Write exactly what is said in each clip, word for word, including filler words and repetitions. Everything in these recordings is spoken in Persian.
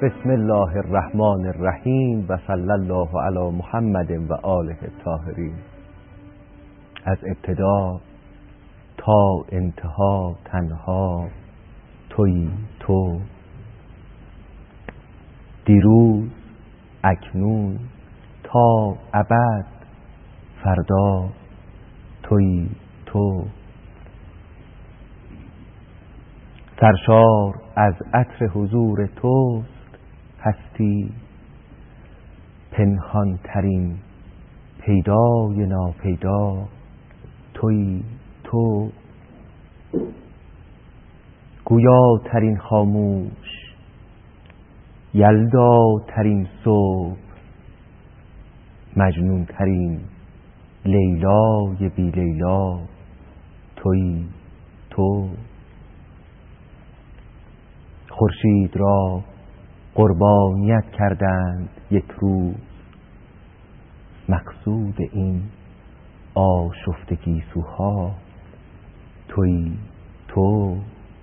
بسم الله الرحمن الرحیم و صلی الله علی محمد و آله الطاهرین. از ابتدا تا انتها تنها تویی تو، دیروز اکنون تا ابد فردا تویی تو، سرشار از عطر حضور توست هستی، پنهان ترین پیدای ناپیدا تویی تو، گویا ترین خاموش یلدا ترین صبح، مجنون ترین لیلای بی لیلا تویی تو، خورشید را قربانیت کردند یک روز، مقصود این آشفتگی سوها تویی تو،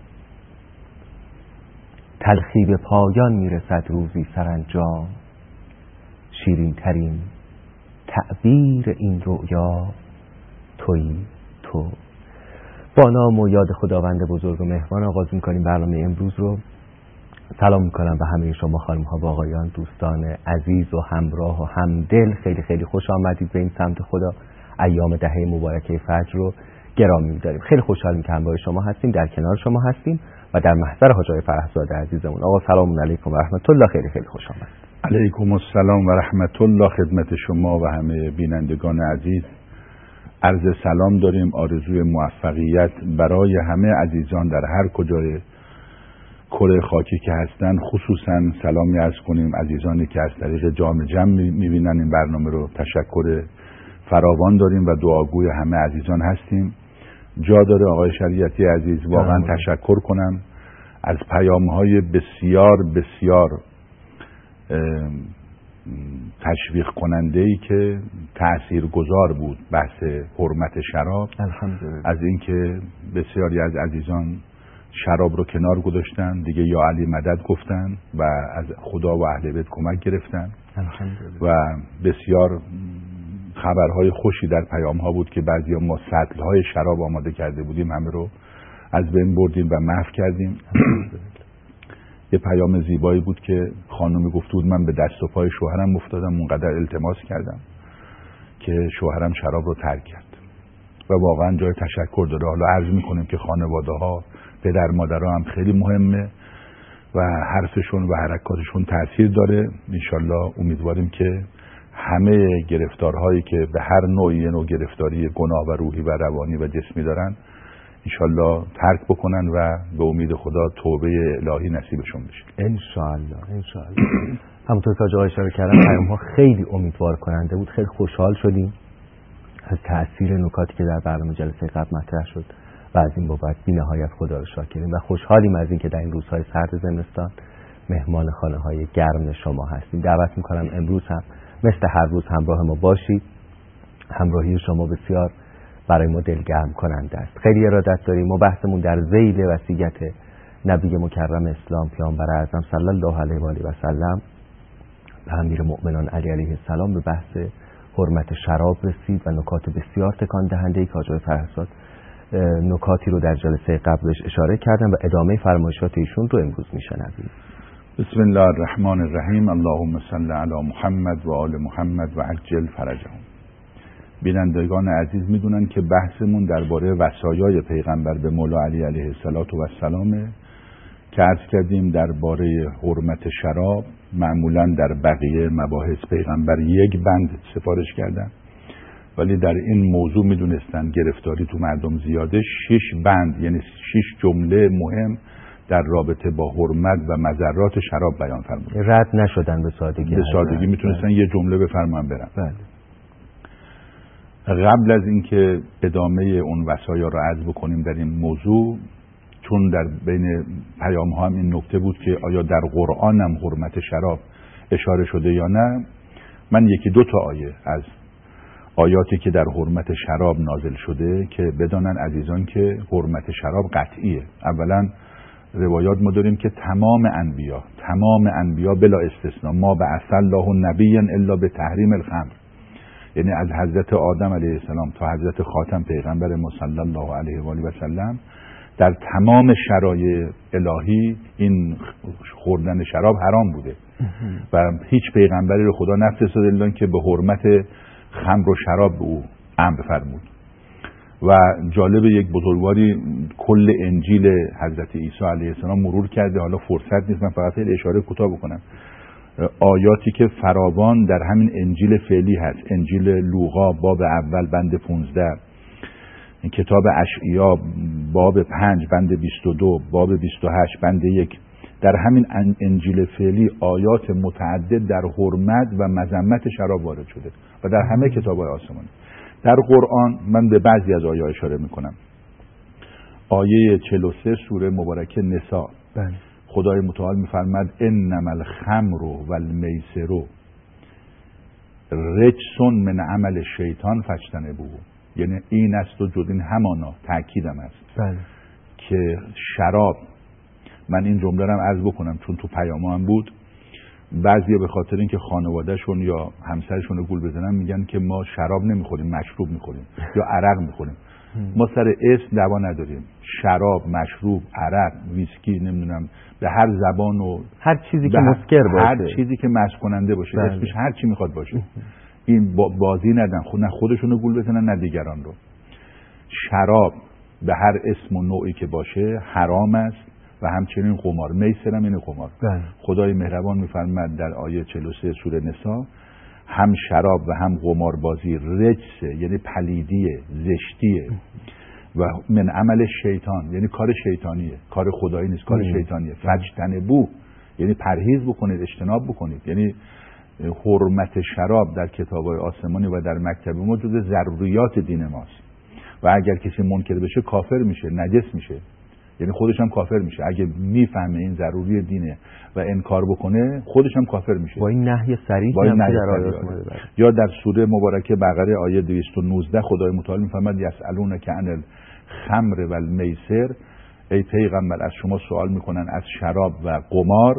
تلخی به پایان میرسد روزی سرانجام، شیرین ترین تعبیر این رؤیا تویی تو. با نام و یاد خداوند بزرگ و مهربان آغاز می‌کنیم برنامه امروز رو. سلام میکنم به همه شما خانم ها و آقایان، دوستان عزیز و همراه و همدل. خیلی خیلی خوش آمدید به این سمت خدا. ایام دهه مبارکه فجر رو گرامی می‌داریم. خیلی خوشحالیم که همراه شما هستیم، در کنار شما هستیم و در محضر حاج آقای فرهزاده عزیزمون. آقا سلام علیکم و رحمت الله. خیلی خیلی خوش آمدید. علیکم السلام و رحمت الله خدمت شما و همه بینندگان عزیز. عرض سلام داریم، آرزوی موفقیت برای همه عزیزان در هر کجای کره خاکی که هستن. خصوصا سلامی عرض کنیم عزیزانی که از طریق جام جم میبینن این برنامه رو. تشکر فراوان داریم و دعاگوی همه عزیزان هستیم. جا داره آقای شریعتی عزیز واقعا جانم. تشکر کنم از پیام‌های بسیار بسیار تشویق کننده‌ای که تاثیرگذار بود بحث حرمت شراب. الحمدلله. از اینکه بسیاری از عزیزان شراب رو کنار گذاشتن دیگه، یا علی مدد گفتن و از خدا و اهل بیت کمک گرفتن. الحمدلله. و بسیار خبرهای خوشی در پیام‌ها بود که بعضیا ما سطل‌های شراب آماده کرده بودیم همه رو از بین بردیم و محو کردیم. یه پیام زیبایی بود که خانمی گفته بود من به دست و پای شوهرم افتادم، اونقدر التماس کردم که شوهرم شراب رو ترک کرد و واقعا جای تشکر داره. حالا عرض میکنیم که خانواده ها، پدر مادرها هم خیلی مهمه و حرفشون و حرکاتشون تاثیر داره. انشالله امیدواریم که همه گرفتارهایی که به هر نوعی نوع گرفتاری گناه و روحی و روانی و جسمی دارن انشالله ترک بکنن و به امید خدا توبه الهی نصیبشون بشه انشالله. انشالله. همونطور که آقای اشاره کردن پیام‌ها خیلی امیدوار کننده بود. خیلی خوشحال شدیم از تأثیر نکاتی که در برنامه جلسه قبل مطرح شد و از این بابت بی‌نهایت خدا رو شاکریم و خوشحالیم از اینکه در این روزهای سرد زمستان مهمان خانه‌های گرم شما هستیم. دعوت می‌کنم امروز هم مثل هر روز همراه ما باشید. همراهی شما بسیار برای ما دلگرم کننده است. خیلی ارادت داریم. ما بحثمون در ذیل وصیت نبی مکرم اسلام پیامبر اعظم صلی الله علیه و آله و سلم به امیرالمؤمنین علی علیه السلام به بحث حرمت شراب رسید و نکات بسیار تکان دهنده‌ای که آقای فرهزاد نکاتی رو در جلسه قبلش اشاره کردن و ادامه فرمایشات ایشون رو امروز میشنویم. بسم الله الرحمن الرحیم. اللهم صل علی محمد و آل محمد و عجل فرجهم. بینندگان عزیز میدونن که بحثمون درباره وصایای پیغمبر به مولا علی علیه السلام که عرض کردیم درباره حرمت شراب معمولا در بقیه مباحث پیغمبر یک بند سفارش کردن، ولی در این موضوع میدونستن گرفتاری تو مردم زیاده، شش بند یعنی شش جمله مهم در رابطه با حرمت و مضرات شراب بیان فرمودن. رد نشدن به سادگی. به سادگی میتونستن یه جمله بفرمان برن. بله. قبل از اینکه ادامه اون وصایا رو عرض بکنیم در این موضوع، چون در بین پیام ها هم این نکته بود که آیا در قرآن هم حرمت شراب اشاره شده یا نه، من یکی دو تا آیه از آیاتی که در حرمت شراب نازل شده که بدانن عزیزان که حرمت شراب قطعیه. اولا روایات ما داریم که تمام انبیا تمام انبیا بلا استثنا ما بعث الله نبیا الا به تحریم الخمر، یعنی از حضرت آدم علیه السلام تا حضرت خاتم پیغمبر ما صلی الله علیه و آله و سلم در تمام شرایع الهی این خوردن شراب حرام بوده و هیچ پیغمبری رو خدا نفرستاده الا که به حرمت خمر و شراب به او امر فرمود. و جالب یک بزرگواری کل انجیل حضرت عیسی علیه السلام مرور کرده، حالا فرصت نیست من فقط اشاره کوتاه بکنم. آیاتی که فراوان در همین انجیل فعلی هست، انجیل لوقا باب اول بند پونزده، کتاب اشعیا باب پنج بند بیست و دو، باب بیست و هشت بند یک، در همین انجیل فعلی آیات متعدد در حرمت و مذمت شراب وارد شده و در همه کتاب‌های آسمانی. در قرآن من به بعضی از آیات اشاره میکنم. آیه چهل و سه سوره مبارکه نساء، خدای متعال میفرماد انما الخمر والمیسر رجس من عمل شیطان فاجتنبوه، یعنی این است و جز این همانا، تأکیدم است بله. که شراب، من این جمله رو هم عرض بکنم چون تو پیام هم بود، بعضیا به خاطر اینکه خانوادهشون یا همسرشون رو گول بزنن میگن که ما شراب نمیخوریم مشروب میخوریم یا عرق میخوریم. ما سر اسم دعوا نداریم، شراب، مشروب، عرق، ویسکی، نمیدونم به هر زبان و هر چیزی که مسکر باشه، هر چیزی که مست کننده باشه بله. اسمش هر چی میخواد باشه. این بازی ندن، خود نه خودشون رو گول بزنن نه دیگران رو. شراب به هر اسم و نوعی که باشه حرام است و همچنین قمار، میسر هم اینه قمار. بله. خدای مهربان میفرماد در آیه چهل و سه سوره نساء هم شراب و هم قمار بازی رجسه، یعنی پلیدیه، زشتیه و من عمل شیطان، یعنی کار شیطانیه، کار خدایی نیست، کار شیطانیه. فاجتنبوه یعنی پرهیز بکنید، اجتناب بکنید. یعنی حرمت شراب در کتاب‌های آسمانی و در مکتب ما جزو ضروریات دین ماست و اگر کسی منکر بشه کافر میشه، نجس میشه، یعنی خودش هم کافر میشه. اگه میفهمه این ضروری دینه و انکار بکنه خودش هم کافر میشه با این نهی صریح که در آیات اومده. یا در سوره مبارکه بقره آیه دویست و نوزده خدای متعال میفرماد یسالونک عن الخمر والمیسر، ای پیغمبر از شما سوال میکنن از شراب و قمار،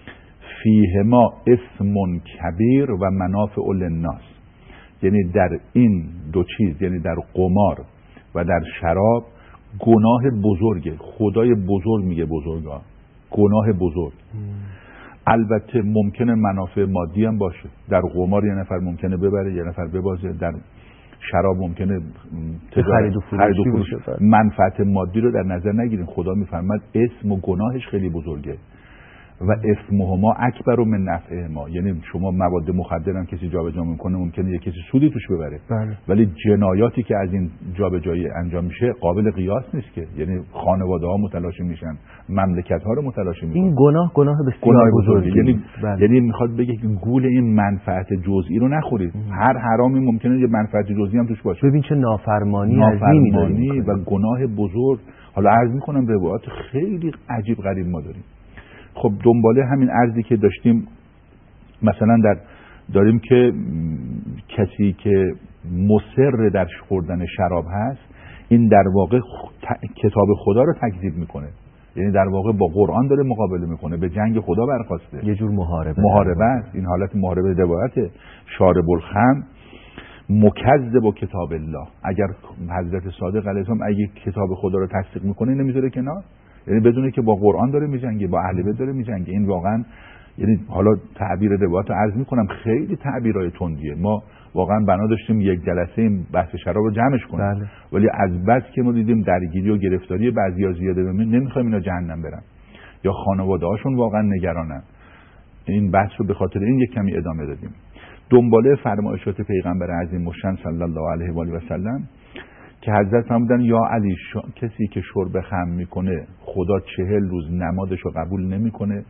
فیهما اسم کبیر و منافع للناس، یعنی در این دو چیز، یعنی در قمار و در شراب گناه بزرگه. خدای بزرگ میگه بزرگا، گناه بزرگ. البته ممکنه منافع مادی هم باشه، در قمار یه نفر ممکنه ببره یه نفر ببازه، در شراب ممکنه تجارت خرید و فروش منفعت مادی رو در نظر نگیریم. خدا میفرماد اسم و گناهش خیلی بزرگه و اسمهما اکبر من نفعهما، یعنی شما مواد مخدر هم کسی جابجا میکنه ممکنه یه کسی سودی توش ببره بله. ولی جنایاتی که از این جابجایی انجام میشه قابل قیاس نیست که، یعنی خانواده ها متلاشی میشن، مملکت ها رو متلاشی میکنن. این گناه گناه بسیار بزرگی، یعنی بله. یعنی میخواد بگه که گول این منفعت جزئی رو نخورید. ام. هر حرامی ممکنه یه منفعت جزئی هم توش باشه. ببین چه نافرمانی نافرمانی و گناه بزرگ. حالا عرض میکنم روایات خیلی عجیب غریب ما داریم. خب دنباله همین عرضی که داشتیم، مثلا در داریم که کسی که مصر در خوردن شراب هست این در واقع کتاب خدا رو تکذیب میکنه، یعنی در واقع با قرآن داره مقابله میکنه، به جنگ خدا برخواسته، یه جور محاربه محاربه است. این حالت محاربه روایته. شارب الخمر مکذب با کتاب الله، اگر حضرت صادق علیه السلام اگه کتاب خدا رو تصدیق میکنه نمیذاره کنار، یعنی بدونه که با قرآن داره میجنگه، با اهل بیت داره میجنگه. این واقعا، یعنی حالا تعبیر روایت رو عرض میکنم خیلی تعبیرای تندیه. ما واقعا بنا داشتیم یک جلسه این بحث شراب رو جمعش کنیم بله. ولی از بس که ما دیدیم درگیری و گرفتاری بعضیا زیاده بمونه نمیخوایم اینا جهنم برن یا خانواده هاشون واقعا نگرانن. این بحث رو به خاطر این یک کمی ادامه دادیم. دنباله فرمایشات پیغمبر عظیم مشن صلی الله علیه و آله و سلم که حضرت فرمودن یا علی شا... کسی که شرب خمر میکنه خدا چهل روز نمازش رو قبول نمیکنه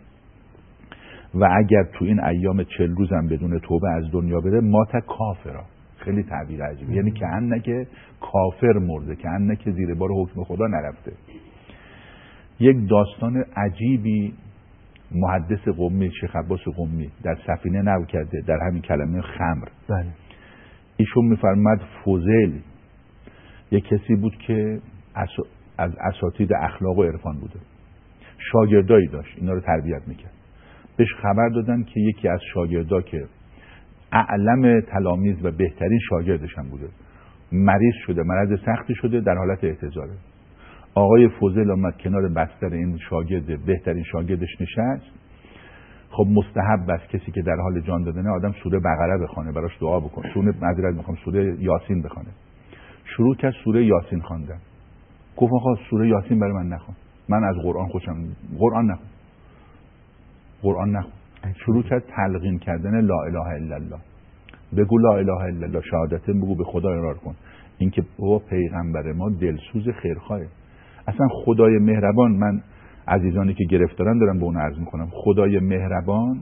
و اگر تو این ایام چهل روز هم بدون توبه از دنیا بره مات کافرا. خیلی تعبیر عجیبه، یعنی که انکه کافر مرده، که انکه زیر بار حکم خدا نرفته. یک داستان عجیبی محدث قمی شیخ عباس قمی در سفینه نقل کرده در همین کلمه خمر. بله. ایشون میفرماد فوزیل یک کسی بود که از اساتید اخلاق و عرفان بوده، شاگردایی داشت اینا رو تربیت میکرد. بهش خبر دادن که یکی از شاگردا که اعلم تلامیذ و بهترین شاگردش هم بوده مریض شده، مرض سختی شده، در حالت احتضاره. آقای فضل آمد کنار بستر این شاگرد بهترین شاگردش نشست. خب مستحب است کسی که در حال جان دادنه آدم سوره بقره بخونه، براش دعا بکنه، سوره معذرت میخوام سوره یاسین بخونه. شروع کرد سوره یاسین خواندن. گفت آقا سوره یاسین برای من نخون، من از قرآن خوشم، قرآن نخون، قرآن نخون. شروع کرد تلقین کردن لا اله الا الله. بگو لا اله الا الله، شهادت بگو، به خدا اقرار کن. این که بابا پیغمبر ما دلسوز خیرخواه. اصلا خدای مهربان، من عزیزانی که گرفتارن دارم به اون عرض میکنم، خدای مهربان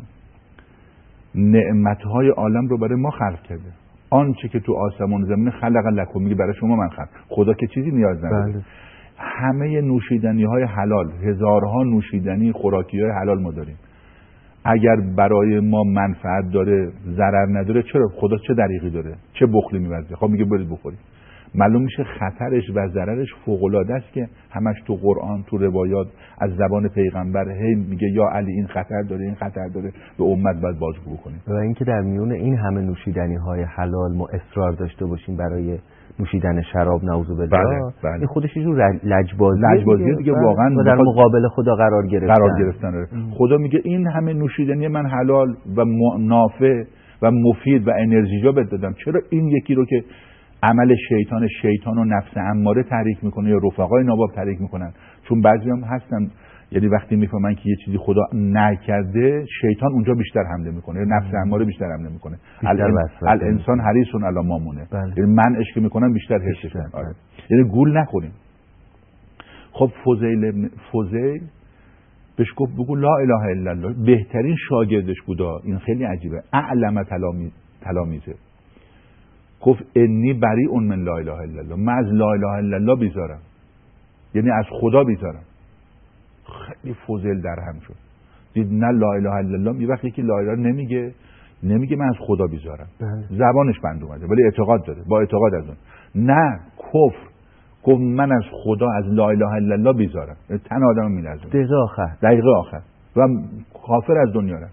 نعمتهای عالم رو برای ما خلق کرده. آنچه که تو آسمان زمین خلق لکم، میگه برای شما من خلق. خدا که چیزی نیاز نداره. بله. همه نوشیدنی های حلال، هزارها نوشیدنی خوراکی های حلال ما داریم. اگر برای ما منفعت داره، ضرر نداره، چرا؟ خدا چه دریغی داره؟ چه بخلی می‌ورزه؟ خب میگه برید بخورید. معلوم میشه خطرش و ضررش فوق‌العاده است که همش تو قرآن، تو روایات از زبان پیغمبر هی میگه یا علی این خطر داره، این خطر داره، به امت باید بازگو کنیم. و اینکه در میون این همه نوشیدنی های حلال ما اصرار داشته باشیم برای نوشیدن شراب، نعوذ بالله. بله، بله. این خودش یه جور لجبازی لجبازی دیگه، واقعا در مقابل خدا قرار گرفتن. قرار گرفتن. خدا میگه این همه نوشیدنی من حلال و نافع و مفید و انرژیجا بهت دادم، چرا این یکی رو که عمل شیطان شیطان و نفس اماره تحریک میکنه یا رفقای ناباب تحریک میکنن؟ چون بعضی هم هستن یعنی وقتی میفهمن که یه چیزی خدا نکرده، شیطان اونجا بیشتر حمله میکنه، نفس اماره بیشتر حمله میکنه. الانسان حریص علی ما مونه. یعنی منعش که میکنن بیشتر حسش کنن. آره. یعنی گول نخوریم. خب فضیل فضیل بهش گفت بگو لا اله الا الله. بهترین شاگردش بودا. این خیلی عجیبه. اعلم تلامی تلامیذه. گفت انی بریء من لا اله الا الله. من از لا اله الا الله بیزارم، یعنی از خدا بیزارم. خیلی فضل در هم شد، دید نه لا اله الا الله. یه وقتی که لا اله نمیگه نمیگه من از خدا بیزارم، زبانش بند اومده ولی اعتقاد داره، با اعتقاد از اون. نه کفر، گفت من از خدا، از لا اله الا الله بیزارم. تن آدم میلرزه دقیقه آخر دقیقه آخر و کافر از دنیا رفت.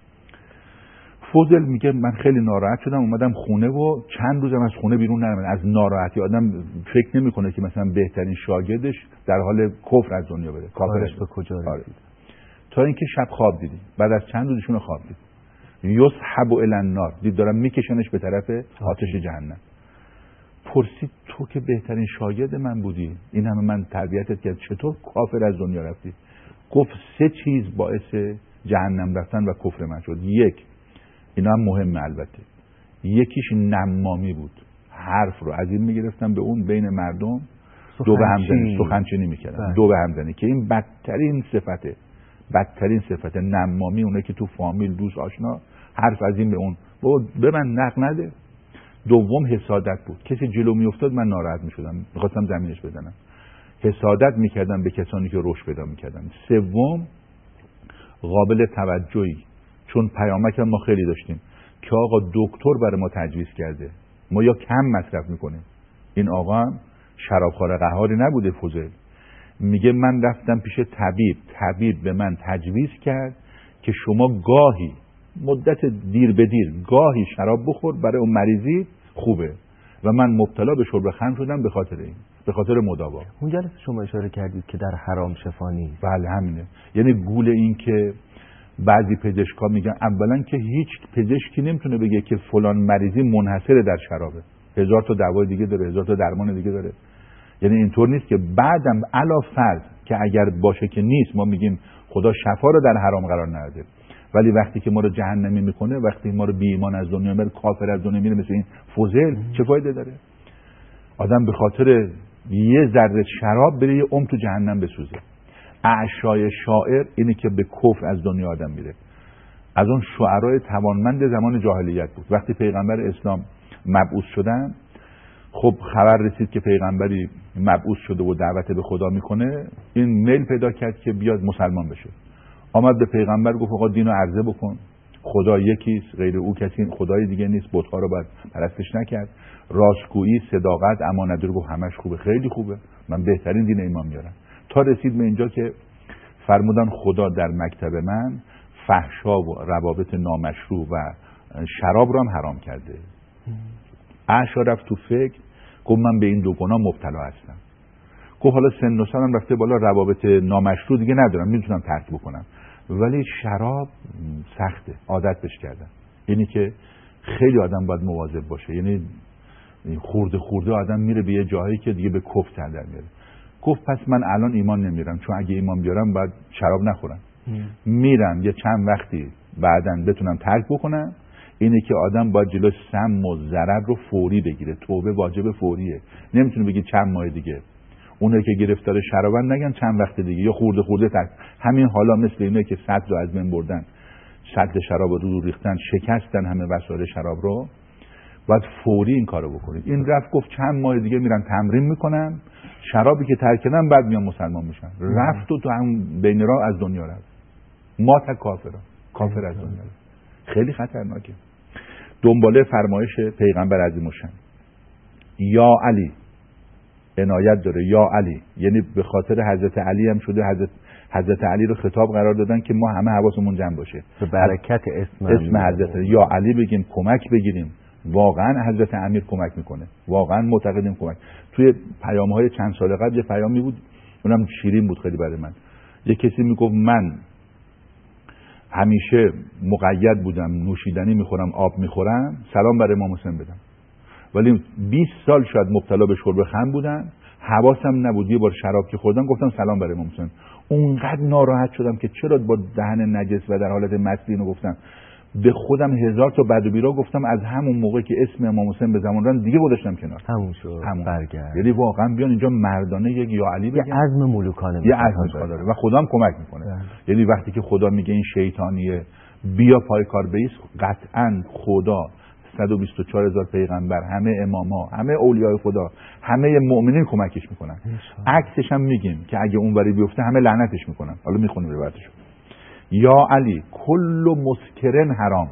فضل میگه من خیلی ناراحت شدم، اومدم خونه و چند روزم از خونه بیرون نرفتم. از ناراحتی آدم فکر نمیکنه که مثلا بهترین شاگردش در حال کفر از دنیا بره. کافرش به کجا رسید؟ تا اینکه شب خواب دیدی، بعد از چند روزشون خواب دید یسحب الی النار، دید دارم میکشنش به طرف آتش جهنم. پرسید تو که بهترین شاگرد من بودی، این همه من تربیتت کرد، چطور کافر از دنیا رفتی؟ گفت سه چیز باعث جهنم رفتن و کفر من شد. یک، اینا هم مهمه البته، یکیش نمامی بود، حرف رو از این میگرفتن به اون بین مردم دو به همزنی سخنچینی میکردن، دو به همزنی، که این بدترین صفته، بدترین صفته نمامی. اونه که تو فامیل دوست آشنا حرف از این به اون به من نق نده. دوم حسادت بود، کسی جلو میافتاد من ناراحت میشدم، میخواستم زمینش بزنم، حسادت میکردم به کسانی که رشد پیدا میکردن. سوم قابل توجهی، چون پیامک ما خیلی داشتیم که آقا دکتر برای ما تجویز کرده، ما یا کم مصرف میکنیم. این آقا هم شرابخوار قهاری نبوده. فضل میگه من رفتم پیش طبیب، طبیب به من تجویز کرد که شما گاهی مدت دیر به دیر گاهی شراب بخور، برای اون مریضی خوبه. و من مبتلا به شرب خمر شدم به خاطر این، به خاطر مداوا. اون جلسه شما اشاره کردید که در حرام شفا نیست. بله همینه. یعنی گول این که بعضی پزشکا میگن اولا که هیچ پزشکی نمیتونه بگه که فلان مریضی منحصر در شرابه، هزار تا دوای دیگه داره، هزار تا درمان دیگه داره. یعنی اینطور نیست که بعدم علاوه فرض که اگر باشه که نیست، ما میگیم خدا شفا رو در حرام قرار نده، ولی وقتی که ما رو جهنمی میکنه، وقتی ما رو بی ایمان از دنیا میبره، کافر از دنیا میره، مثل این فضل، چه فایده داره؟ آدم به خاطر یه ذره شراب بره یه عمر تو جهنم بسوزه. اعشای شاعر اینه که به کفر از دنیا آدم میره. از اون شعرای توانمند زمان جاهلیت بود. وقتی پیغمبر اسلام مبعوث شدن، خب خبر رسید که پیغمبری مبعوث شده و دعوت به خدا میکنه، این میل پیدا کرد که بیاد مسلمان بشه. آمد به پیغمبر گفت آقا دینو عرضه بکن، خدا یکیست، غیر او کسی خدای دیگه نیست، بت‌ها رو باید پرستش نکرد، راستگویی، صداقت، امانت رو گفت همش خوبه، خیلی خوبه، من بهترین دین ایمان میارم. تا رسید به اینجا که فرمودن خدا در مکتب من فحشا و روابط نامشروع و شراب رو هم حرام کرده. عشا رفت تو فکر، گفت من به این دو گناه مبتلا هستم. گفت حالا سن و سالم رفته بالا، روابط نامشروع دیگه ندارم، میتونم ترک بکنم، ولی شراب سخته، عادت بهش کردم. یعنی که خیلی آدم باید مواظب باشه، یعنی خورده خورده آدم میره به یه جایی که دیگه به کفر در میاره. گفت پس من الان ایمان نمیرم، چون اگه ایمان بیارم باید شراب نخورم. میرم یه چند وقتی بعدن بتونم ترک بکنم. اینه که آدم باید جلوی سم و ضرر رو فوری بگیره. توبه واجب فوریه، نمیتونه بگی چند ماه دیگه. اونایی که گرفتار شرابن نگن چند وقت دیگه، یا خورده خورده ترک. همین حالا مثل اینه که سطل رو از بین بردن، سطل شراب رو رو ریختن، شکستن همه وسایل شراب رو، باید فوری این کارو بکنید. این رفت گفت چند ماه دیگه میرم تمرین میکنم، شرابی که ترک کردم بعد میام مسلمان میشم. رفت و تو هم بین راه از دنیا رفت. ما تا کافر کافر از دنیا رفت. خیلی خطرناکه. دنباله فرمایش پیغمبر عظیم الشان یا علی عنایت داره، یا علی، یعنی به خاطر حضرت علی هم شده حضرت حضرت علی رو خطاب قرار دادن که ما همه حواسمون جمع باشه، به برکت اسم اسم حضرت یا علی بگیم، کمک بگیریم. واقعا حضرت امیر کمک میکنه، واقعا معتقدیم کمک. توی پیام‌های چند سال قبل یه پیامی بود، اونم شیرین بود خیلی برای من. یه کسی میگفت من همیشه مقید بودم، نوشیدنی میخورم، آب میخورم، سلام برای امام حسین بدم، ولی بیست سال شاید مبتلا به شرب خمر بودم، حواسم نبود. یه بار شراب که خوردم گفتم سلام برای امام حسین. اونقدر ناراحت شدم که چرا با دهن نجس و در حالت مستی اینو گفتم. به خودم هزار تا بد و بیرا گفتم. از همون موقع که اسم امام حسین به زمان رسید دیگه گذاشتم کنار. همون شد. همون برگرد. یعنی واقعا بیان اینجا مردانه یک یا علی بگن، یه عزم ملوکانه، یه عزم داره و خدا هم کمک میکنه. یعنی وقتی که خدا میگه این شیطانیه بیا پای کار بیس، قطعا خدا صد و بیست و چهار هزار پیغمبر، همه اماما، همه اولیای خدا، همه مؤمنین کمکش میکنن. عکسش هم میگیم که اگه اونوری بیفته همه لعنتش میکنن. حالا میخونیم روایتشو. یا علی کل مسکرن حرام،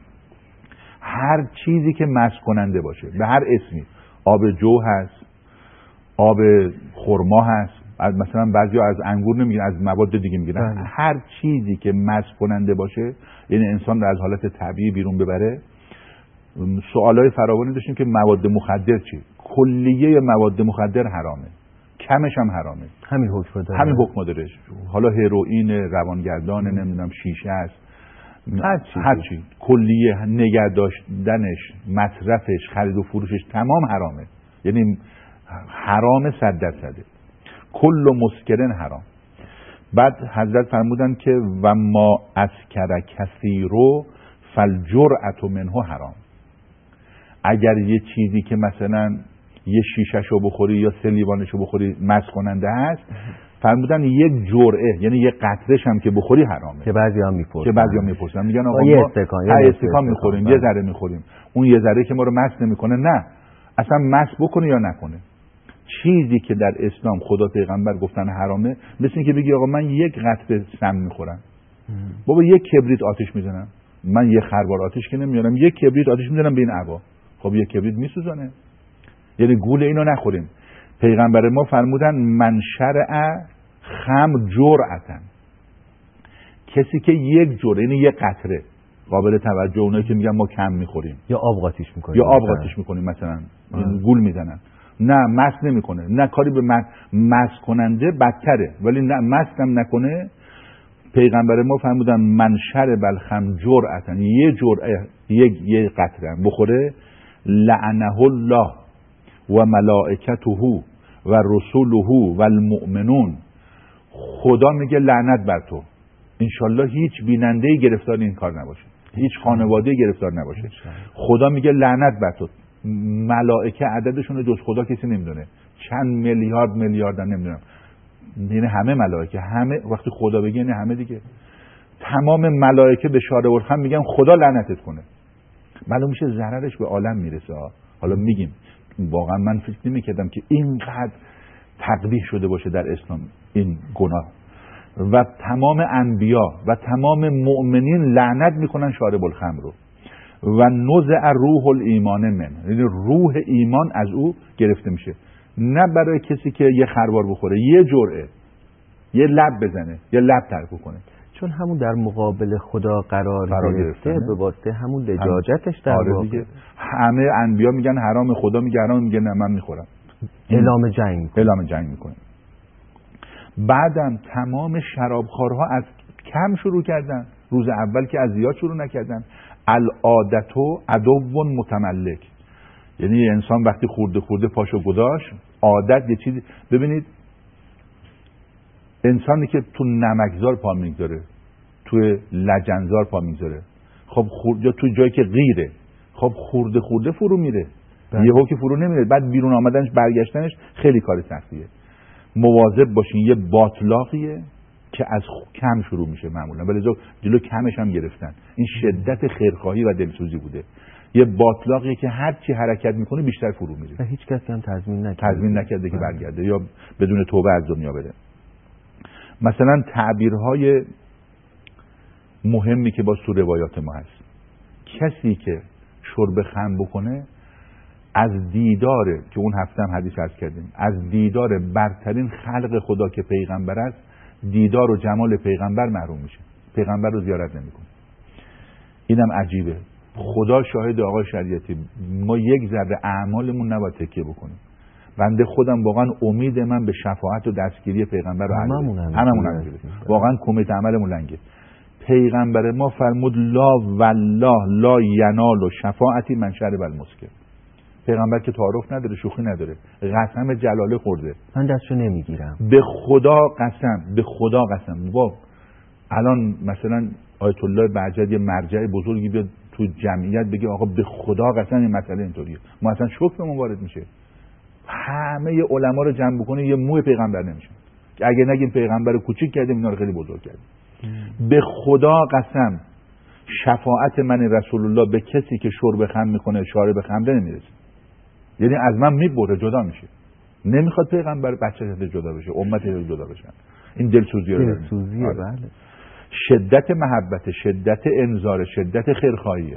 هر چیزی که مست کننده باشه به هر اسمی، آب جو هست، آب خرما هست، از مثلا بعضیا از انگور نمیگیرن، از مواد دیگه میگیرن. هر چیزی که مست کننده باشه، یعنی انسان رو از حالت طبیعی بیرون ببره. سوالای فراوانی داشتیم که مواد مخدر چی؟ کلیه مواد مخدر حرامه، کمش هم حرامه. همین حکم داره، همین حکم داره. حالا هروئین، روانگردان، نمیدونم شیشه است، هر چی هر چی کلیه نگه داشتنش، مصرفش، خرید و فروشش تمام حرامه. یعنی حرام صد درصده. کل مسکرن حرام. بعد حضرت فرمودن که و ما اسکر کثیرو فالجرعة منه حرام. اگر یه چیزی که مثلا یه شیشه‌شو بخوری یا سه لیوانشو بخوری مست کننده هست، فرمودن یک جرعه، یعنی یه قطره‌ش هم که بخوری حرامه. که بعضیا میپرسن، که بعضیا میپرسن میگن آقا یه ما استکان یه استکان میخوریم، یه ذره میخوریم، اون یه ذره که ما رو مست نمیکنه. نه، اصلا مست بکنه یا نکنه، چیزی که در اسلام خدا پیغمبر گفتن حرامه، مثل این که بگی آقا من یک قطره سم میخورم، بابا یک کبریت آتش میزنم، من یه خروار آتش که نمیارم، یک کبریت آتش میزنم به این عبا، خب یک کبریت میسوزانه. یعنی گول اینو نخوریم. پیغمبر ما فرمودن من شرع خمر جرعتن، کسی که یک جرعه، یعنی یک قطره، قابل توجه اونایی که میگن ما کم میخوریم یا آب قاطیش میکنیم یا آب قاطیش میکنیم مثلا، گول میزنن. نه، مست نمیکنه، نه کاری به مست کننده، بدتره، ولی نه مست هم نکنه. پیغمبر ما فرمودن من شرب الخمر جرعتن، یه جرعه، یک یه قطره بخوره، لعنه الله و ملائکته و رسوله و المؤمنون، خدا میگه لعنت بر تو. انشالله هیچ بیننده‌ای گرفتار این کار نباشه، هیچ خانواده‌ای گرفتار نباشه. خدا میگه لعنت بر تو. ملائکه عددشون رو جز خدا کسی نمیدونه، چند میلیارد میلیاردن نمیدونم، یعنی همه ملائکه، همه وقتی خدا بگه یعنی همه دیگه. تمام ملائکه به شاره ورخم میگن خدا لعنتت کنه. معلوم میشه ضررش به عالم میرسه. حالا میگیم واقعا من فکر نمی‌کردم که اینقدر تقبیح شده باشه در اسلام این گناه. و تمام انبیا و تمام مؤمنین لعنت میکنن شارب الخمر رو. و نزع روح الایمان من، یعنی روح ایمان از او گرفته میشه. نه برای کسی که یه خروار بخوره، یه جرعه یه لب بزنه، یه لب ترک کنه، چون همون در مقابل خدا قرار گرفته به واسطه همون لجاجتش در آره واقع. دیگه. همه انبیا میگن حرام، خدا میگه حرام، میگه نه من میخورم. اعلام جنگ میکنه. اعلام جنگ میکنه. بعدم تمام شرابخوارها از کم شروع کردن، روز اول که از زیاد شروع نکردن. العادتو عدو متملک، یعنی انسان وقتی خورده خورده پاشو گذاشت، عادت یه چیزی. ببینید انسانی که تو نمکزار پا میگذاره، تو لجنزار پا میگذاره، خب خورد، یا تو جایی که غیره، خب خورده خورده فرو میره، یهو که فرو نمیره، بعد بیرون آمدنش برگشتنش خیلی کار سختیه. مواظب باشین، یه باطلاقیه که از کم شروع میشه معمولا، ولی جلو کمش هم گرفتن. این شدت خیرخواهی و دلسوزی بوده. یه باطلاقیه که هر چی حرکت میکنه بیشتر فرو میره و هیچ کسی هم تضمین نکرده تضمین نکرده که برگرده یا بدون توبه از دنیا بره. مثلا تعبیرهای مهمی که با تو روایات ما هست، کسی که شرب خمر بکنه از دیدار، که اون هفته هم حدیث عرض کردیم، از دیدار برترین خلق خدا که پیغمبر است، دیدار و جمال پیغمبر محروم میشه، پیغمبر رو زیارت نمیکنه. اینم عجیبه. خدا شاهد آقای شریعتی، ما یک ذره اعمالمون نباید تکیه بکنیم. بنده خودم واقعا امید من به شفاعت و دستگیری پیغمبر رو هممون هم هممون هم واقعا کمیت عملمون لنگه. پیغمبر ما فرمود لا والله لا ینال و شفاعتی من شرب المسکر. پیغمبر که تعارف نداره، شوخی نداره، قسم جلاله خورده، من دستشو نمیگیرم. به خدا قسم، به خدا قسم. با الان مثلا آیت الله بهجت یه مرجع بزرگی بیاد تو جمعیت بگه آقا به خدا قسم این مسئله اینطوریه، ما اصلا شوکمون وارد میشه. همه علما رو جمع بکنه یه موی پیغمبر نمیشه، که اگه نگیم پیغمبر کوچیک کردیم اینا رو خیلی بزرگ کردیم. به خدا قسم شفاعت من رسول الله به کسی که شرب خمر میکنه شارب خمر نمیرسه، یعنی از من میبره، جدا میشه. نمیخواد پیغمبر بچه‌ش جدا بشه، امتش جدا بشن. این دلسوزیه رو دلسوزیه. بله. شدت محبت، شدت انذار، شدت خیرخواهی.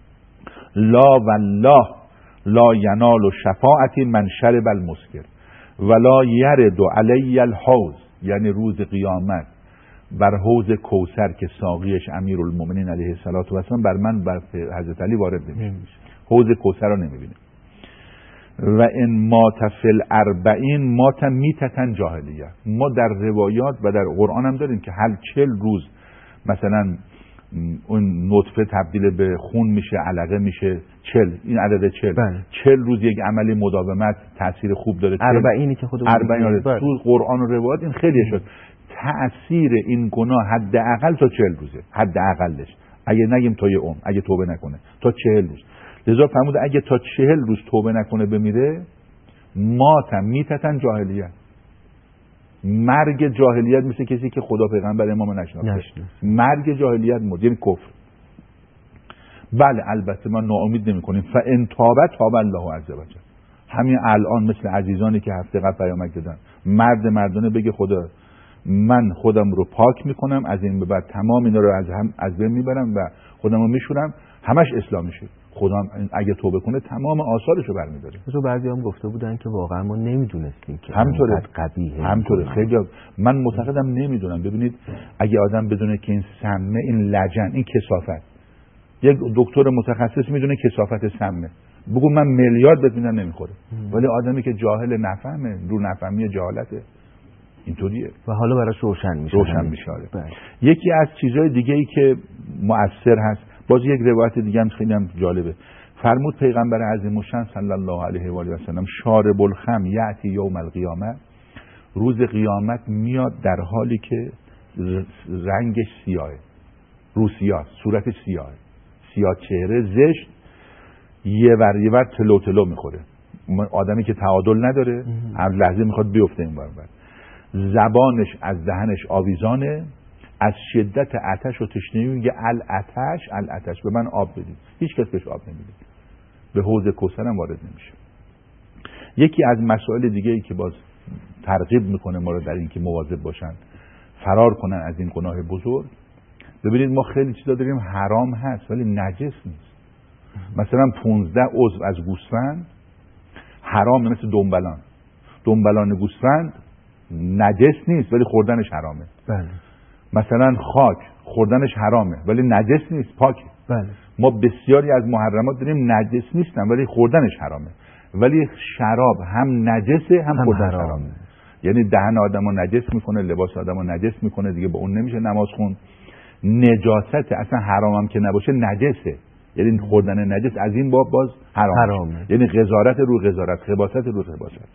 لا والله لا ینال شفاعتی من شرب المسکر ولا یرد علی الحوض، یعنی روز قیامت بر حوض کوثر که ساقیش امیرالمومنین علیه السلام بر من بر حضرت علی وارد نمیشه. حوض کوثر رو نمیبینه. و این مات فی الاربعین مات میتتن جاهلیه. ما در روایات و در قرآن هم داریم که هر چل روز مثلا اون نطفه تبدیل به خون میشه، علقه میشه، چل، این عدد چل بله. چل روز یک عملی مداومت تاثیر خوب داره. اربعینی که خودمون اربعین تو قرآن و روایات این خیلی شد. تأثیر این گناه حداقل تا چهل روزه، حداقلش، اگه نگیم تا یه عمر، اگه توبه نکنه تا چهل روز. لذا فرمود اگه تا چهل روز توبه نکنه بمیره، ماتم میتتن جاهلیت، مرگ جاهلیت، مثل کسی که خدا پیغمبر امام نشناخته، مرگ جاهلیت مرد، یعنی کفر. بله البته ما ناامید نمی کنیم. فان تاب تاب الله عز وجل. همین الان مثل عزیزانی که هفته قبل پیامک دادن، مرد مردانه بگه خدا من خودم رو پاک میکنم، از این به بعد تمام اینا رو از هم از بین میبرم و خودم رو میشورم، همش اسلام میشه. خدا اگه توبه کنه تمام آثارش رو برمیداره. تو بعضی هم گفته بودن که واقعا ما نمیدونستیم که همطوره، قبیحه، همطوره. خیلی من معتقدم نمیدونم. ببینید اگه آدم بدونه که این سمه، این لجن، این کثافت، یک دکتر متخصص میدونه کثافت سمه، بگو من میلیارد بهت میدم نمیخوره. ولی آدمی که جاهل نفهمه، رو نفهمی جهالته، اینطوریه و حالا براش روشن میشه. روشن میشه. یکی از چیزهای دیگه ای که مؤثر هست، باز یک روایت دیگه هم خیلی هم جالبه. فرمود پیغمبر عظیم الشان صلی الله علیه و آله و سلم شارب الخمر یأتی یوم القیامه، روز قیامت میاد در حالی که رنگش سیاهه، رو سیاه، صورتش سیاهه، سیاه چهره، زشت، یه ور یه ور تلو تلو میخوره. آدمی که تعادل نداره، هر لحظه میخواد بیفته این ور ور. زبانش از دهنش آویزانه، از شدت آتش و تشنگی میگه الاتش الاتش، به من آب بدید. هیچ کس بهش آب نمیده. به حوض کوثر هم وارد نمیشه. یکی از مسائل دیگه ای که باز ترغیب میکنه ما رو در این که مواظب باشن، فرار کنن از این گناه بزرگ. ببینید ما خیلی چیزا داریم حرام هست ولی نجس نیست. مثلا پونزده عضو از گوسفند حرام، مثل دنبلان. دنبلان گوسفند نجس نیست ولی خوردنش حرامه. بله. مثلا خاک خوردنش حرامه ولی نجس نیست، پاکه. بله. ما بسیاری از محرمات داریم نجس نیستن ولی خوردنش حرامه. ولی شراب هم نجسه هم, هم خوردنش حرامه. حرامه. یعنی دهن آدمو نجس میکنه، لباس آدمو نجس میکنه، دیگه با اون نمیشه نماز خون. نجاست اصلا حرامم که نباشه نجسه، یعنی خوردن نجس از این باب باز حرام حرامه. یعنی قذارت رو قذارت، خباثت رو خباثت.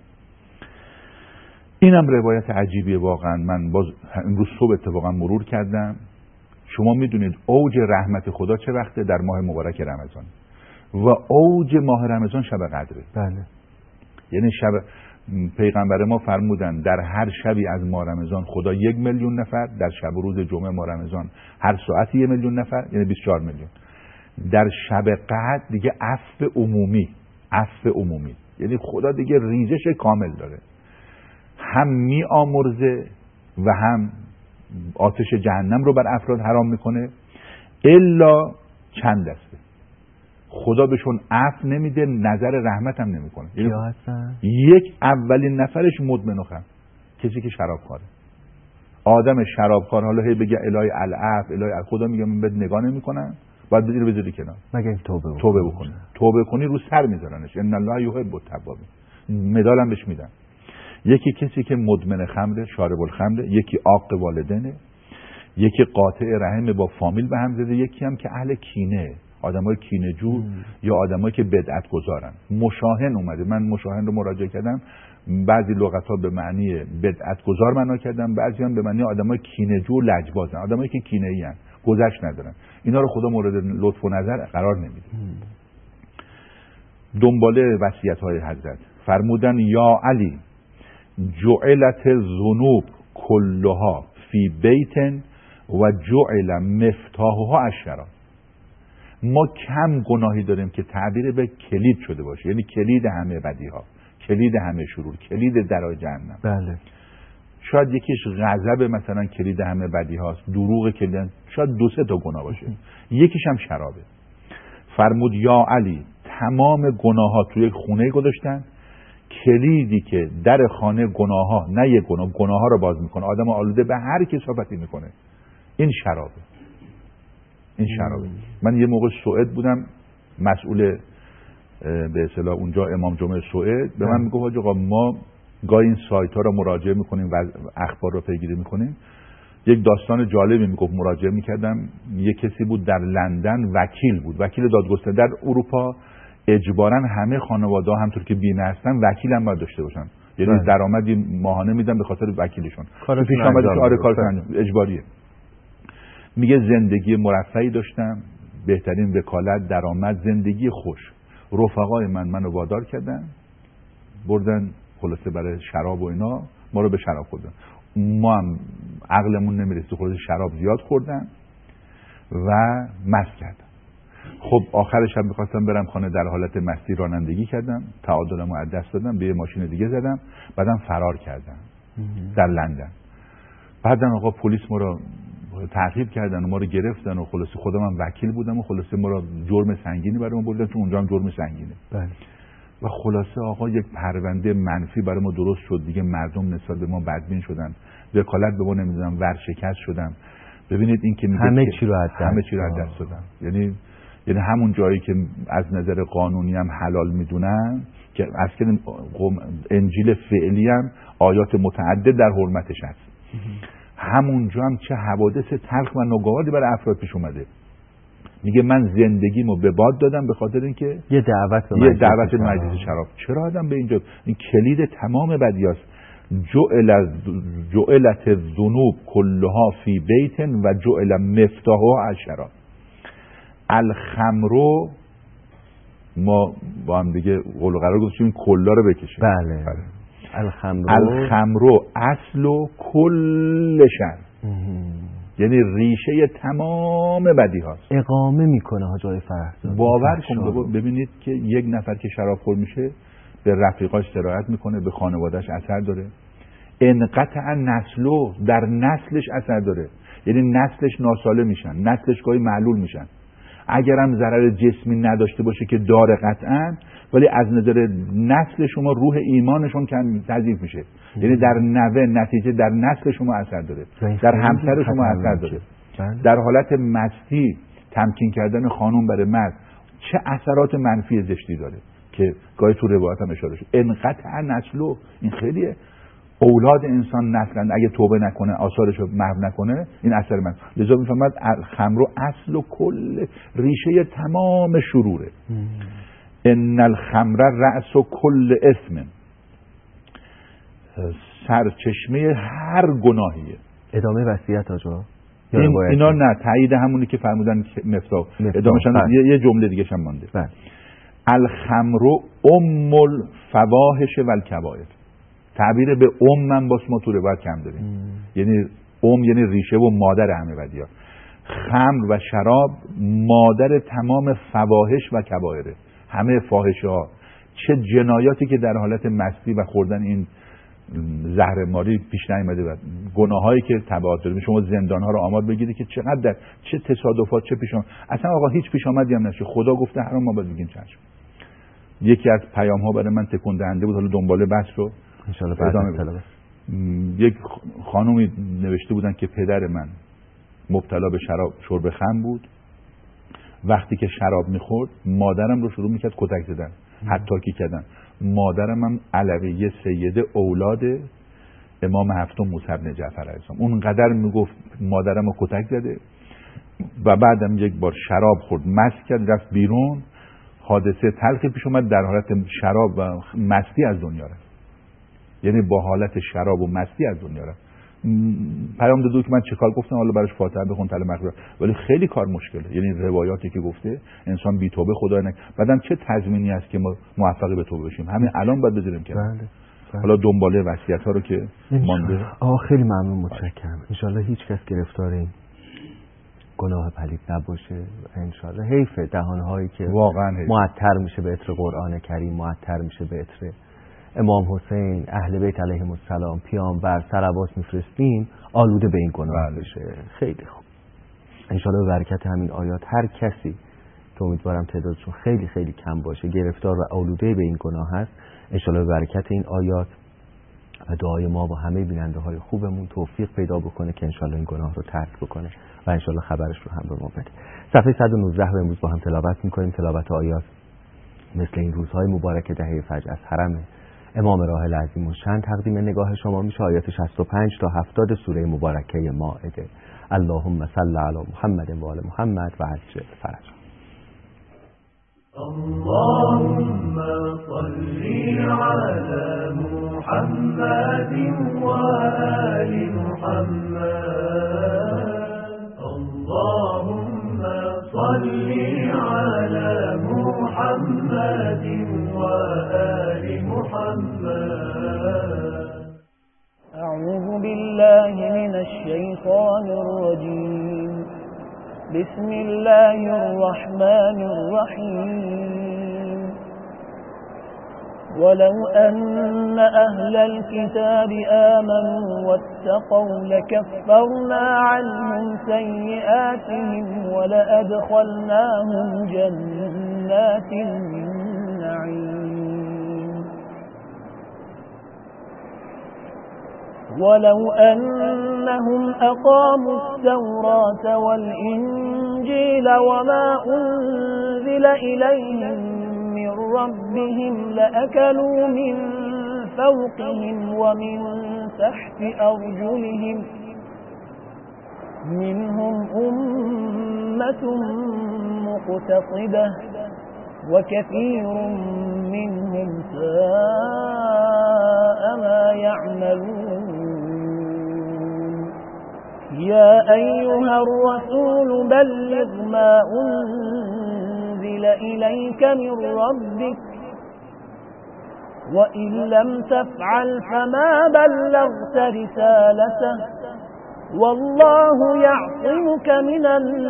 اینم روایت عجیبیه واقعا. من باز امروز صبح اتفاقا مرور کردم. شما میدونید اوج رحمت خدا چه وقته؟ در ماه مبارک رمضان و اوج ماه رمضان شب قدره. بله. یعنی شب پیغمبر ما فرمودن در هر شبی از ماه رمضان خدا یک میلیون نفر، در شب و روز جمعه ماه رمضان هر ساعتی یک میلیون نفر، یعنی بیست و چهار میلیون. در شب قدر دیگه عفو عمومی، عفو عمومی، یعنی خدا دیگه ریزش کامل داره، هم می آمرزه و هم آتش جهنم رو بر افراد حرام میکنه. الا چند دسته خدا بهشون عفو نمیده، نظر رحمت هم نمیکنه. یعنی یک اولین نفرش مدمن خمر، کسی که شرابخواره. آدم شرابخوار حالا هی بگه الهی العفو الهی العفو، خدا میگه من بهت نگاه نمیکنم، باید بذاری بذاری کنار، مگه توبه بکنی. توبه بکنی توبه کنی رو سر میذارنش. ان الله یحب التوابین، مدالم بهش میدن. یکی کسی که مدمن خمره، شارب الخمره، یکی عاق والدینه، یکی قاطع رحم با فامیل به هم زده، یکی هم که اهل کینه، آدمای کینه جو یا آدمایی که بدعت گذارن. مشاهن اومده، من مشاهن رو مراجعه کردم، بعضی لغت‌ها به معنی بدعت گذار معنا کردم، بعضی هم به معنی آدمای کینه جو و لجبازن، آدمایی که کینه‌ای ان، گذشت ندارن. اینا رو خدا مورد لطف و نظر قرار نمیده. دنباله وصیت‌های حضرت فرمودن یا علی جعلت الذنوب كلها فی بیت و جعل مفتاحها الشراب. ما کم گناهی داریم که تعبیر به کلید شده باشه، یعنی کلید همه بدیها، کلید همه شرور، کلید درای جهنم. بله. شاید یکیش غضب مثلا کلید همه بدی هاست، دروغ کلید، شاید دو سه تا گناه باشه، یکیش هم شرابه. فرمود یا علی تمام گناه ها توی یک خونه گذاشتن، کلیدی که در خانه گناه ها، نه یک گناه، گناه ها رو باز میکنه، آدم آلوده به هر کثافتی میکنه، این شرابه. این شرابه. من یه موقع سوئد بودم، مسئول به اصطلاح اونجا امام جمعه سوئد به من میگفت آقا ما گاهی این سایت ها رو مراجعه میکنیم و اخبار رو پیگیری میکنیم. یک داستان جالبی میگفت مراجعه میکردم، یک کسی بود در لندن، وکیل بود، وکیل دادگستری. در اروپا اجباراً همه خانواده ها همطور که بیمه هستن وکیل هم باید داشته باشن، یعنی درآمدی ماهانه میدن به خاطر وکیلشون. پیش آمده که آره کارشون انجام اجباریه. میگه زندگی مرفهی داشتم، بهترین وکالت، درآمد، زندگی خوش. رفقای من منو وادار کردن، بردن خلاصه برای شراب و اینا، ما رو به شراب خوردن. ما هم عقلمون نمیرسید، خلاصه شراب زیاد خوردن و مست کردن. خب آخرش هم می‌خواستم برم خانه، در حالت مستی رانندگی کردم، تعادلمو از دست دادم، به یه ماشین دیگه زدم، بعدم فرار کردم در لندن. بعدم آقا پلیس ما رو تعقیب کردن و ما رو گرفتن و خلاصه خودم هم وکیل بودم و خلاصه ما رو جرم سنگینی برای ما بردن، چون اونجا هم جرم سنگینه. بله. و خلاصه آقا یک پرونده منفی برای ما درست شد دیگه، مردم نسبت به ما بدبین شدن، وکالت به ما نمیدونم، ورشکست شدم. ببینید این که میگه همه چی رو از دست همه چی رو از دست دادن. یعنی یعنی همون جایی که از نظر قانونی هم حلال میدونن، که اصلا انجیل فعلی هم آیات متعدد در حرمتش هست، همونجا هم چه حوادث تلخ و ناگواری برای افراد پیش اومده. میگه من زندگیمو به باد دادم به خاطر اینکه یه دعوت به یه دعوت مجلس شراب. چرا آدم به اینجا؟ این کلید تمام بدیاست. جعل جعلت الذنوب كلها فی بیت و جعل مفتاحها الشراب. الخمرو ما با هم دیگه قول و قرار گذاشتیم کلا رو بکشیم. بله, بله. الخمرو الخمرو اصل و کل شر، یعنی ریشه تمام بدی هاست. اقامه میکنه حاجای فرهزاد. باور کن ببینید که یک نفر که شرابخور میشه به رفیقاش سرایت میکنه، به خانوادهش اثر داره، انقطع نسلو، در نسلش اثر داره، یعنی نسلش ناسالم میشن، نسلش گاهی معلول میشن. اگرم ضرر جسمی نداشته باشه که داره قطعا، ولی از نظر نسل شما روح ایمانشون کم تضعیف میشه. یعنی در نوه نتیجه در نسل شما اثر داره، در همسر شما اثر داره. در حالت مستی تمکین کردن خانم برای مرد چه اثرات منفی زشتی داره که گاهی تو روایت هم اشاره شد. انقطع نسلو، این خیلیه. اولاد انسان نسلند اگه توبه نکنه، آثارش رو محو نکنه، این اثر من. لذا میفهمد خمر اصل و کل ریشه تمام شروره. ان الخمر رأس و کل اسم، سرچشمه هر گناهیه. ادامه وصیت آجا این اینا نه، تایید همونی که فرمودن مفتاح. ادامهش یه, یه جمله دیگه هم مونده. الخمر ام الفواحش و الکبائر. تعبیر به ام من باز ما تو روایت کم داریم. یعنی ام یعنی ریشه و مادر همه بدیار. خمر و شراب مادر تمام فواحش و کبائره، همه فاحشه ها. چه جنایاتی که در حالت مستی و خوردن این زهرماری پیش نیامده و گناهایی که تبعات داره. شما زندان ها رو آمار بگیرید که چقدر در چه تصادفات چه پیش آمد. اصلا آقا هیچ پیش آمدی هم نشه، خدا گفته حرام، ما باید بگیم چشم. یکی از پیام ها برای من تکون دهنده بود، حالا دنباله بحث رو ان شاء الله بعد طلبه. یک خانومی نوشته بودن که پدر من مبتلا به شراب شرب خمر بود، وقتی که شراب میخورد مادرم رو شروع میکرد کتک زدن، حتی کردن. مادرم هم علویه سیده اولاد امام هفتم موسی بن جعفر علیه السلام، اونقدر میگفت مادرم رو کتک زده. و بعدم یک بار شراب خورد، مست کرد، رفت بیرون، حادثه تلخی پیش اومد، در حالت شراب و مستی از دنیا رفت. یعنی با حالت شراب و مستی از دنیا رفت. پیام داد که من چه کار گفتم، حالا براش فاتحه بخون طلب مغفرت، ولی خیلی کار مشکله. یعنی روایاتی که گفته انسان بی توبه خدای نکنه. بعدم چه تضمینی هست که ما موفق به توبه بشیم؟ همین الان باید بذاریم که بله. حالا دنباله وصیت ها رو که مانده. آه خیلی ممنون، متشکرم. ان شاء الله هیچ کس گرفتار این گناه پلید نباشه. ان شاء الله حیف دهانهایی که واقعا معطر میشه به عطر قرآن کریم، معطر میشه به عطر امام حسین، اهل بیت علیهم السلام، پیامبر، صلوات میفرستیم، آلوده به این گناه بشه. خیلی خوب. ان شاء الله به برکت همین آیات هر کسی که امیدوارم تعدادشون خیلی خیلی کم باشه گرفتار و آلوده به این گناه هست، ان شاء الله به برکت این آیات و دعای ما و همه بیننده های خوبمون توفیق پیدا بکنه که ان شاء الله این گناه رو ترک بکنه و ان شاء الله خبرش رو هم به ما بده. صفحه صد و نوزده رو امروز با هم تلاوت می‌کنیم. تلاوت آیات مثل این روزهای مبارک دهه فجر از حرم امام راحل عظیم الشأن تقدیم نگاه شما میشه. آیات شصت و پنج تا هفتاد سوره مبارکه مائده. اللهم صل علی محمد و آل محمد و عجل فرج. اللهم صل على محمد وآل محمد. اللهم صل على محمد وآل محمد. أعوذ بالله من الشيطان الرجيم. بسم الله الرحمن الرحيم. ولو أن أهل الكتاب آمنوا واتقوا لكفرنا عنهم سيئاتهم ولأدخلناهم جنات النعيم. ولو أنهم أقاموا التوراة والإنجيل وما أنزل إليهم من ربهم لأكلوا من فوقهم ومن تحت أرجلهم منهم أمة مقتصدة وكثير منهم ساء ما يعملون. يا أيها الرسول بلغ ما أنزل إليك من ربك وإن لم تفعل فما بلغت رسالته والله يعصمك من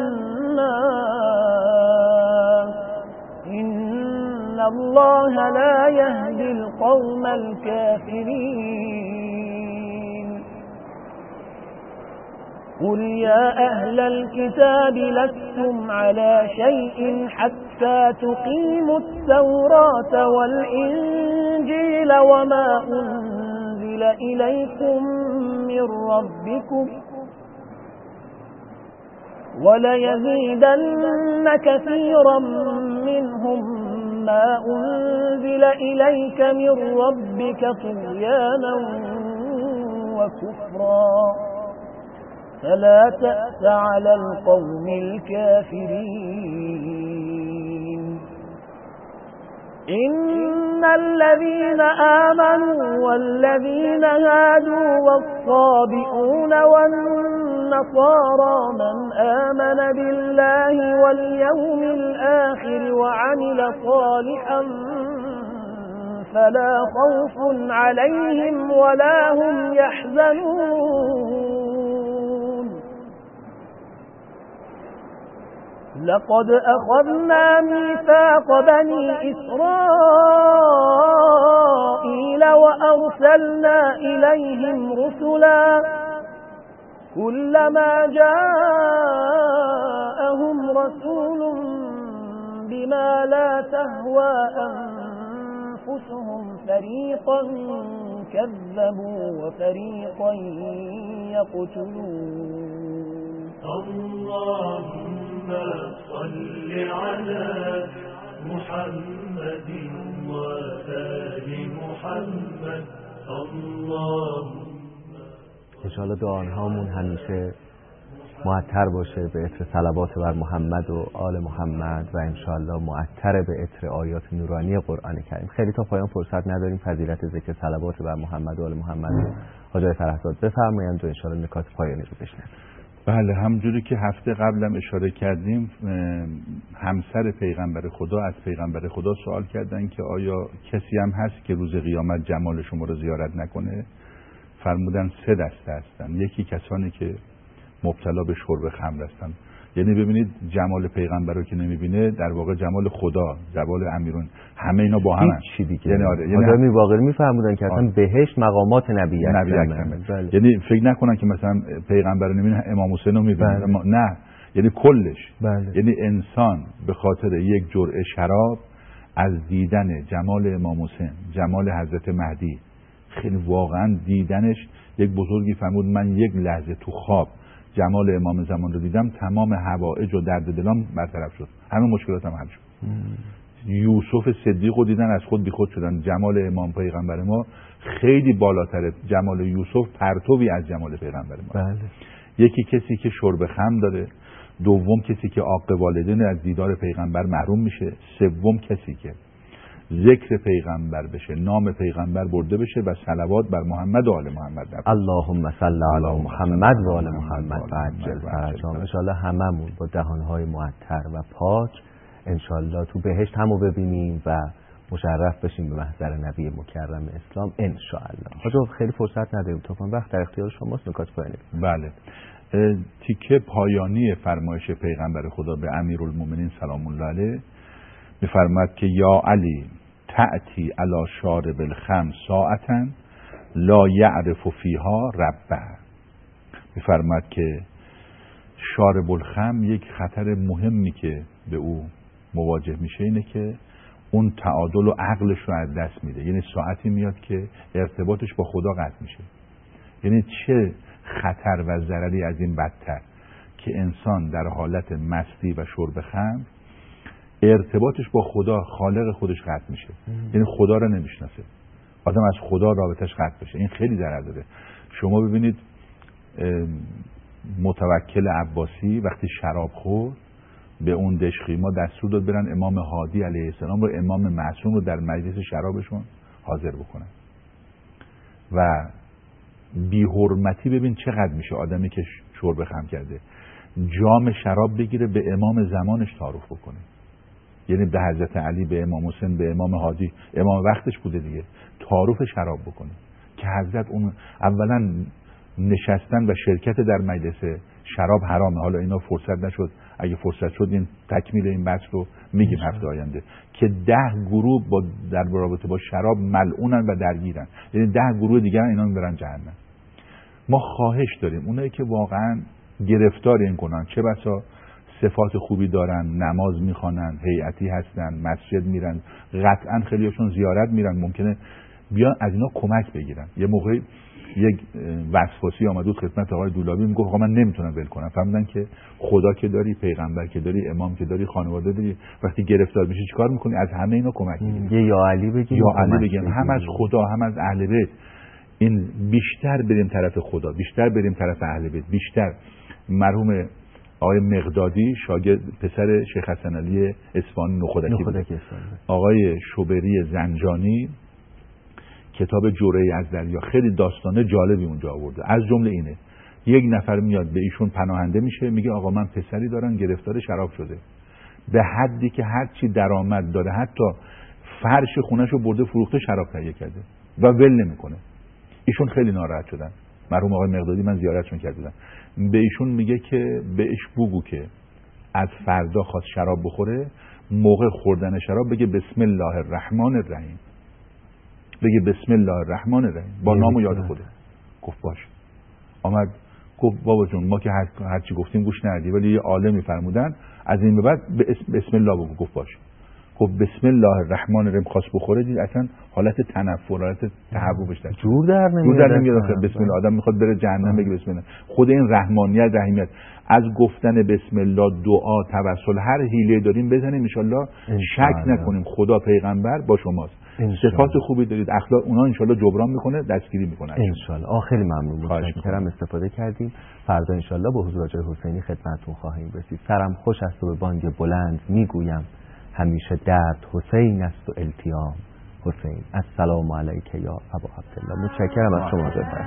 الناس إن الله لا يهدي القوم الكافرين. قل يا أهل الكتاب لستم على شيء حتى تقيموا التوراة والإنجيل وما أنزل إليكم من ربكم وليزيدن كثيرا منهم ما أنزل إليك من ربك طغيانا وكفرا فلا تأس على القوم الكافرين إن الذين آمنوا والذين هادوا والصابئون والنصارى من آمن بالله واليوم الآخر وعمل صالحا فلا خوف عليهم ولا هم يحزنون لقد أخذنا ميثاق بني إسرائيل وأرسلنا إليهم رسلا كلما جاءهم رسول بما لا تهوى أنفسهم فريقا كذبوا وفريقا يقتلون اللهم صل على محمد وآل محمد اللهم انشاءالله دعاهامون همیشه معطر باشه به عطر صلوات بر محمد و آل محمد و انشاءالله معطر به عطر آیات نورانی قرآن کریم. خیلی تا پایان فرصت نداریم، فضیلت ذکر صلوات بر محمد و آل محمد رو حاجی فرهزاد بفرمایند و انشاءالله نکات پایانی رو بشنویم. بله، همونجوری که هفته قبلم اشاره کردیم، همسر پیغمبر خدا از پیغمبر خدا سوال کردن که آیا کسی هم هست که روز قیامت جمال شما رو زیارت نکنه؟ فرمودن سه دسته هستن. یکی کسانی که مبتلا به شرب خمر هستن، یعنی ببینید جمال پیغمبر رو که نمیبینه در واقع جمال خدا، جمال امیرون، همه اینا با هم چی دیگه. یعنی آره، یعنی آدمی واقعی میفهمودن که اصلا بهشت مقامات نبی اکرمه. یعنی فکر نکنن که مثلا پیغمبر رو نمیبینه امام حسین رو میبینه، نه، یعنی کلش. بله. یعنی انسان به خاطر یک جرعه شراب از دیدن جمال امام حسین، جمال حضرت مهدی، خیلی واقعا دیدنش یک بزرگی فرمود من یک لحظه تو خواب جمال امام زمان رو دیدم، تمام حوائج و درد دلام برطرف شد، همه مشکلاتم حل شد. یوسف صدیق رو دیدن از خود بیخود شدن. جمال امام پیغمبر ما خیلی بالاتره، جمال یوسف پرتوی از جمال پیغمبر ما. بله. یکی کسی که شرب خمر داره، دوم کسی که عاق والدین از دیدار پیغمبر محروم میشه، سوم کسی که ذکر پیغمبر بشه، نام پیغمبر برده بشه و صلوات بر محمد و آل محمد. اللهم صل علی محمد و آل محمد و عجل فرجهم. ان شاءالله هممون با دهانهای معطر و پاک ان شاءالله تو بهشت همو ببینیم و مشرف بشیم به محضر نبی مکرم اسلام ان شاءالله. حاجا خیلی فرصت نداریم، تو وقت در اختیار شماست. نکات پایانی. بله. تیکه پایانی فرمایش پیغمبر خدا به امیرالمومنین سلام الله علیه میفرماد که یا علی تأتی علی شارب الخمر ساعتا لا یعرف فیها ربه. میفرماد که شارب الخمر یک خطر مهمی که به او مواجه میشه اینه که اون تعادل و عقلش رو از دست میده. یعنی ساعتی میاد که ارتباطش با خدا قطع میشه. یعنی چه خطر و ضرری از این بدتر که انسان در حالت مستی و شرب خمر ارتباطش با خدا، خالق خودش قطع میشه. یعنی خدا رو نمیشناسه، آدم از خدا رابطش قطع بشه. این خیلی ضرر داره. شما ببینید متوکل عباسی وقتی شراب خورد به اون دشخیما دستور داد برن امام هادی علیه السلام رو، امام معصوم رو در مجلس شرابشون حاضر بکنن. و بی حرمتی ببین چقدر میشه آدمی که شرب خمر کرده جام شراب بگیره به امام زمانش تعارف بکنه. یعنی به حضرت علی، به امام حسین، به امام هادی، امام وقتش بوده دیگه، تعارف شراب بکنه که حضرت اون اولا نشستن و شرکت در مجلس شراب حرامه. حالا اینا فرصت نشد، اگه فرصت شد این تکمیل این بحث رو میگیم هفته آینده، که ده گروه با در رابطه با شراب ملعونن و درگیرن. یعنی ده گروه دیگر اینا میبرن جهنم. ما خواهش داریم اونایی که واقعا گرفتار این کنن. چه بسا صفات خوبی دارن، نماز میخوانن، هیئتی هستن، مسجد میرن، قطعا خیلیشون زیارت میرن، ممکنه بیان از اینا کمک بگیرن. یه موقع یک وسواسی آمد بود خدمت آقای دولابی، میگفت آقا من نمیتونم ول کنم. فهمیدن که خدا که داری، پیغمبر که داری، امام که داری، خانواده داری، وقتی گرفتار میشی چیکار میکنی؟ از همه اینا کمک میگیری. یا علی بگیم یا علی بگیم، هم از خدا هم از اهل بیت. این بیشتر بریم طرف خدا، بیشتر بریم طرف اهل بیت، بیشتر. مرحوم آقای مقدادی شاگرد پسر شیخ حسن علی اصفهانی نخودکی بود. آقای شوبری زنجانی کتاب جرعه از دریا خیلی داستانه جالبی اونجا آورده. از جمله اینه یک نفر میاد به ایشون پناهنده میشه، میگه آقا من پسری دارم گرفتار شراب شده، به حدی که هر چی درآمد داره حتی فرش خونه‌شو برده فروخته شراب تهیه کرده و ول نمیکنه. ایشون خیلی ناراحت شدن. مرحوم آقای مقدادی من زیارتشون کردم، به ایشون میگه که بهش بگو که از فردا خواست شراب بخوره، موقع خوردن شراب بگه بسم الله الرحمن الرحیم، بگه بسم الله الرحمن الرحیم با نام و یاد خدا. گفت باش. آمد گفت بابا جون ما که هر, هر چی گفتیم گوش ندی، ولی یه عالمی فرمودن از این به بعد بسم الله بگو. گفت باش. گفت بسم الله الرحمن الرحیم خواست بخوره، دید اصلا حالت تنفر، حالت تهوع در جور در نمیاد. جور در نمیاد. بسم الله آدم میخواد بره جهنم بگه بسم الله. خود این رحمانیت، رحیمیت، از گفتن بسم الله دعا، توسل، هر حیله داریم بزنیم ان الله شک نکنیم خدا پیغمبر با شماست. صفات خوبی دارید، اخلاق اونا ان الله جبران میکنه، دستگیری میکنه ان الله. آ خیلی ممنون، متشکرم، استفاده کردیم. فردا ان الله با حضور آقای حسینی خدمتتون خواهیم رسید. سرم خوش است و به بانگ بلند میگویم همیشه درد حسین است و التیام حسین. السلام علیک یا ابا عبدالله. متشکرم از شما.